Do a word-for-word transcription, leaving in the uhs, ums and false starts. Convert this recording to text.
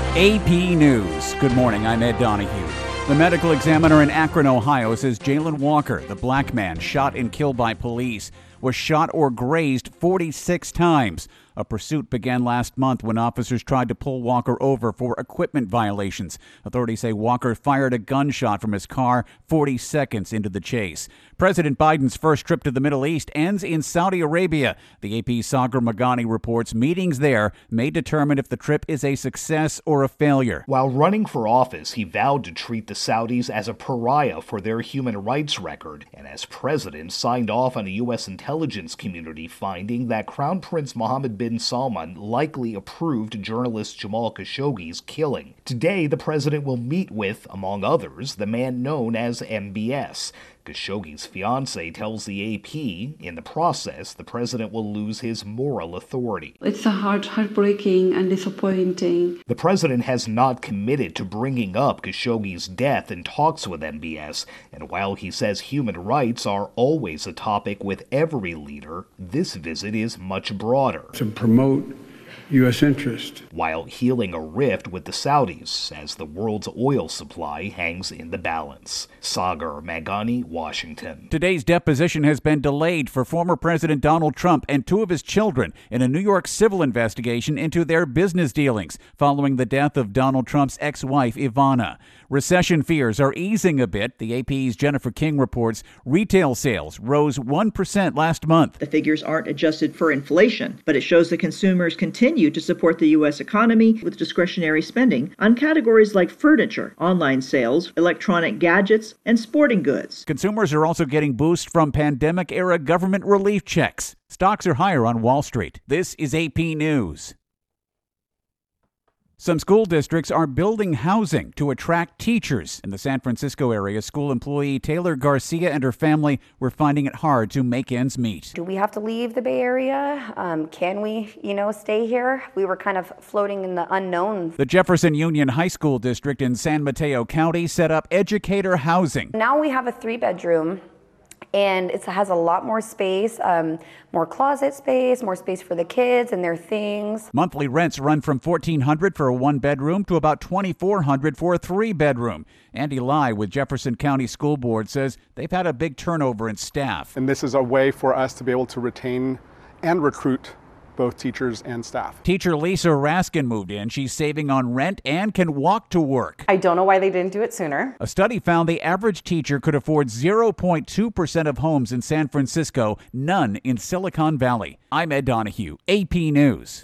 A P News. Good morning, I'm Ed Donahue. The medical examiner in Akron, Ohio says Jalen Walker, the black man shot and killed by police, was shot or grazed forty-six times. A pursuit began last month when officers tried to pull Walker over for equipment violations. Authorities say Walker fired a gunshot from his car forty seconds into the chase. President Biden's first trip to the Middle East ends in Saudi Arabia. The A P's Sagar Magani reports meetings there may determine if the trip is a success or a failure. While running for office, he vowed to treat the Saudis as a pariah for their human rights record, and as president signed off on a U S intelligence community finding that Crown Prince Mohammed bin Salman likely approved journalist Jamal Khashoggi's killing. Today, the president will meet with, among others, the man known as M B S. Khashoggi's fiancé tells the A P, in the process, the president will lose his moral authority. It's a heart, heartbreaking and disappointing. The president has not committed to bringing up Khashoggi's death in talks with M B S, and while he says human rights are always a topic with every leader, this visit is much broader. To promote U S interest, while healing a rift with the Saudis as the world's oil supply hangs in the balance. Sagar Magani, Washington. Today's deposition has been delayed for former President Donald Trump and two of his children in a New York civil investigation into their business dealings following the death of Donald Trump's ex-wife, Ivana. Recession fears are easing a bit. The A P's Jennifer King reports retail sales rose one percent last month. The figures aren't adjusted for inflation, but it shows that consumers continue to support the U S economy with discretionary spending on categories like furniture, online sales, electronic gadgets, and sporting goods. Consumers are also getting boosts from pandemic-era government relief checks. Stocks are higher on Wall Street. This is A P News. Some school districts are building housing to attract teachers. In the San Francisco area, school employee Taylor Garcia and her family were finding it hard to make ends meet. Do we have to leave the Bay Area? Um, can we, you know, stay here? We were kind of floating in the unknown. The Jefferson Union High School District in San Mateo County set up educator housing. Now we have a three-bedroom. And it has a lot more space, um, more closet space, more space for the kids and their things. Monthly rents run from fourteen hundred dollars for a one-bedroom to about twenty-four hundred dollars for a three-bedroom. Andy Lai with Jefferson County School Board says they've had a big turnover in staff. And this is a way for us to be able to retain and recruit both teachers and staff. Teacher Lisa Raskin moved in. She's saving on rent and can walk to work. I don't know why they didn't do it sooner. A study found the average teacher could afford zero point two percent of homes in San Francisco, none in Silicon Valley. I'm Ed Donahue, A P News.